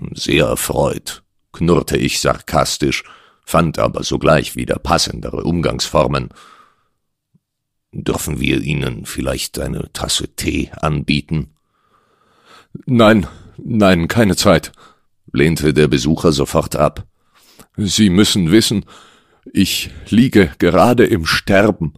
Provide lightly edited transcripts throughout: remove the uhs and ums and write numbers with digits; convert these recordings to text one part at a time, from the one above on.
sehr erfreut«, knurrte ich sarkastisch, fand aber sogleich wieder passendere Umgangsformen. »Dürfen wir Ihnen vielleicht eine Tasse Tee anbieten?« »Nein, keine Zeit«, lehnte der Besucher sofort ab. »Sie müssen wissen, ich liege gerade im Sterben.«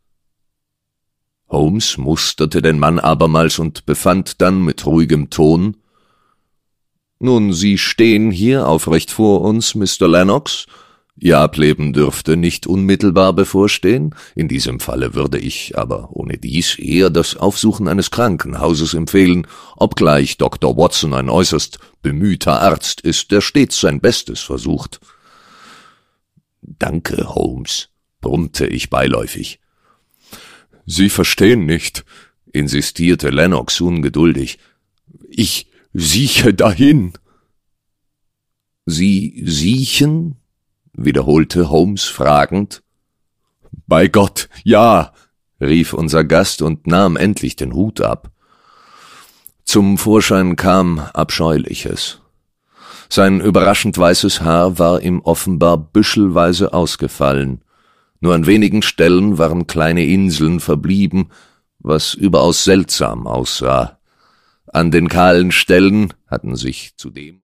Holmes musterte den Mann abermals und befand dann mit ruhigem Ton: »Nun, Sie stehen hier aufrecht vor uns, Mr. Lennox. Ihr Ableben dürfte nicht unmittelbar bevorstehen. In diesem Falle würde ich aber ohnedies eher das Aufsuchen eines Krankenhauses empfehlen, obgleich Dr. Watson ein äußerst bemühter Arzt ist, der stets sein Bestes versucht.« »Danke, Holmes«, brummte ich beiläufig. »Sie verstehen nicht«, insistierte Lennox ungeduldig. »Ich sieche dahin.« »Sie siechen?«, wiederholte Holmes fragend. »Bei Gott, ja«, rief unser Gast und nahm endlich den Hut ab. Zum Vorschein kam Abscheuliches. Sein überraschend weißes Haar war ihm offenbar büschelweise ausgefallen. Nur an wenigen Stellen waren kleine Inseln verblieben, was überaus seltsam aussah. An den kahlen Stellen hatten sich zudem